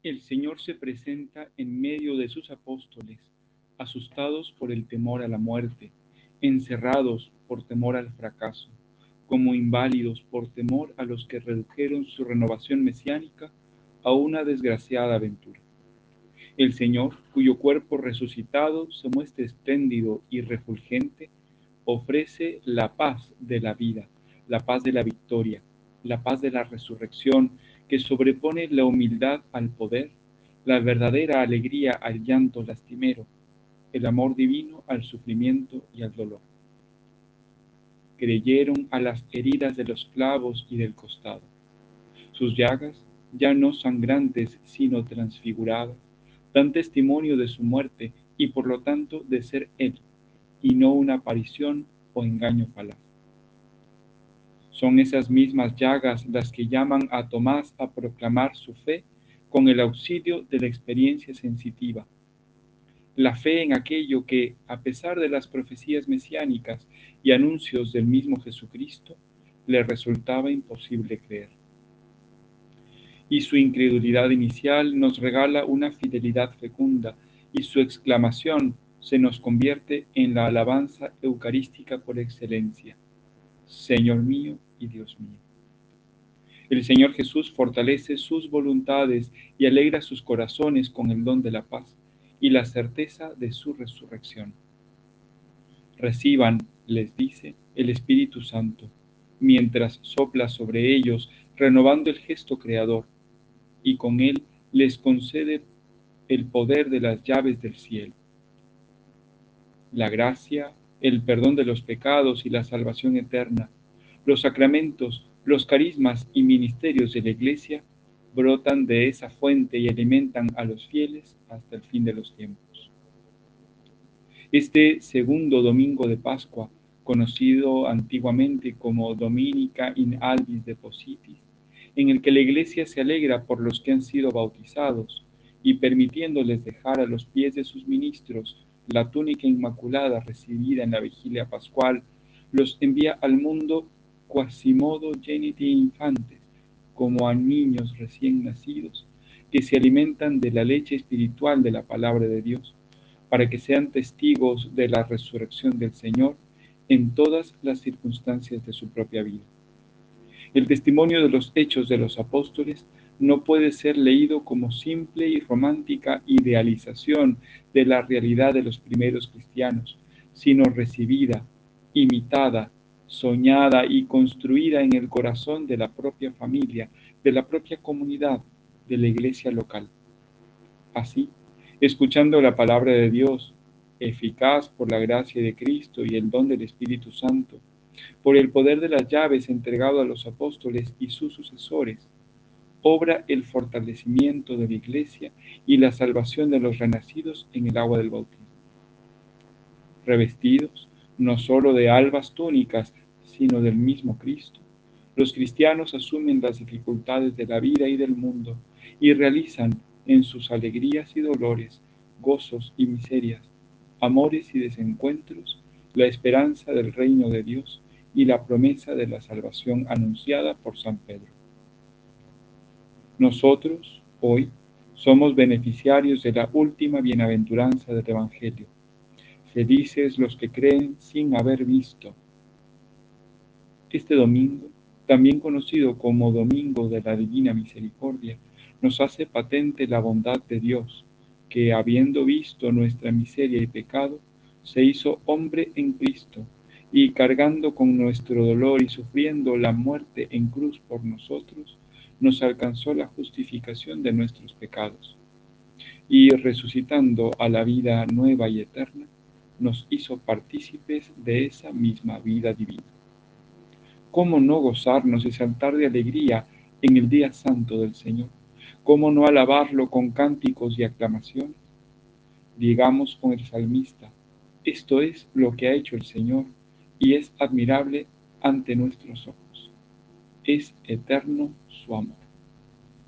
El Señor se presenta en medio de sus apóstoles, asustados por el temor a la muerte, encerrados por temor al fracaso, como inválidos por temor a los que redujeron su renovación mesiánica a una desgraciada aventura. El Señor, cuyo cuerpo resucitado se muestra espléndido y refulgente, ofrece la paz de la vida, la paz de la victoria, la paz de la resurrección que sobrepone la humildad al poder, la verdadera alegría al llanto lastimero, el amor divino al sufrimiento y al dolor. Creyeron a las heridas de los clavos y del costado. Sus llagas, ya no sangrantes sino transfiguradas, dan testimonio de su muerte y por lo tanto de ser Él, y no una aparición o engaño falaz. Son esas mismas llagas las que llaman a Tomás a proclamar su fe con el auxilio de la experiencia sensitiva. La fe en aquello que, a pesar de las profecías mesiánicas y anuncios del mismo Jesucristo, le resultaba imposible creer. Y su incredulidad inicial nos regala una fidelidad fecunda, y su exclamación se nos convierte en la alabanza eucarística por excelencia: Señor mío y Dios mío. El Señor Jesús fortalece sus voluntades y alegra sus corazones con el don de la paz y la certeza de su resurrección. Reciban, les dice, el Espíritu Santo, mientras sopla sobre ellos, renovando el gesto creador, y con él les concede el poder de las llaves del cielo. La gracia, el perdón de los pecados y la salvación eterna, los sacramentos, los carismas y ministerios de la Iglesia brotan de esa fuente y alimentan a los fieles hasta el fin de los tiempos. Este segundo domingo de Pascua, conocido antiguamente como Dominica in Albis Depositis, en el que la Iglesia se alegra por los que han sido bautizados y permitiéndoles dejar a los pies de sus ministros la túnica inmaculada recibida en la vigilia pascual, los envía al mundo quasimodo geniti infantes, como a niños recién nacidos, que se alimentan de la leche espiritual de la palabra de Dios, para que sean testigos de la resurrección del Señor en todas las circunstancias de su propia vida. El testimonio de los hechos de los apóstoles no puede ser leído como simple y romántica idealización de la realidad de los primeros cristianos, sino recibida, imitada, soñada y construida en el corazón de la propia familia, de la propia comunidad, de la iglesia local. Así, escuchando la palabra de Dios, eficaz por la gracia de Cristo y el don del Espíritu Santo, por el poder de las llaves entregado a los apóstoles y sus sucesores, obra el fortalecimiento de la Iglesia y la salvación de los renacidos en el agua del bautismo. Revestidos no solo de albas túnicas, sino del mismo Cristo, los cristianos asumen las dificultades de la vida y del mundo y realizan en sus alegrías y dolores, gozos y miserias, amores y desencuentros, la esperanza del reino de Dios y la promesa de la salvación anunciada por San Pedro. Nosotros, hoy, somos beneficiarios de la última bienaventuranza del Evangelio. Felices los que creen sin haber visto. Este domingo, también conocido como Domingo de la Divina Misericordia, nos hace patente la bondad de Dios, que habiendo visto nuestra miseria y pecado, se hizo hombre en Cristo, y cargando con nuestro dolor y sufriendo la muerte en cruz por nosotros, nos alcanzó la justificación de nuestros pecados, y resucitando a la vida nueva y eterna, nos hizo partícipes de esa misma vida divina. ¿Cómo no gozarnos y saltar de alegría en el día santo del Señor? ¿Cómo no alabarlo con cánticos y aclamaciones? Digamos con el salmista: esto es lo que ha hecho el Señor, y es admirable ante nuestros ojos. Es eterno su amor.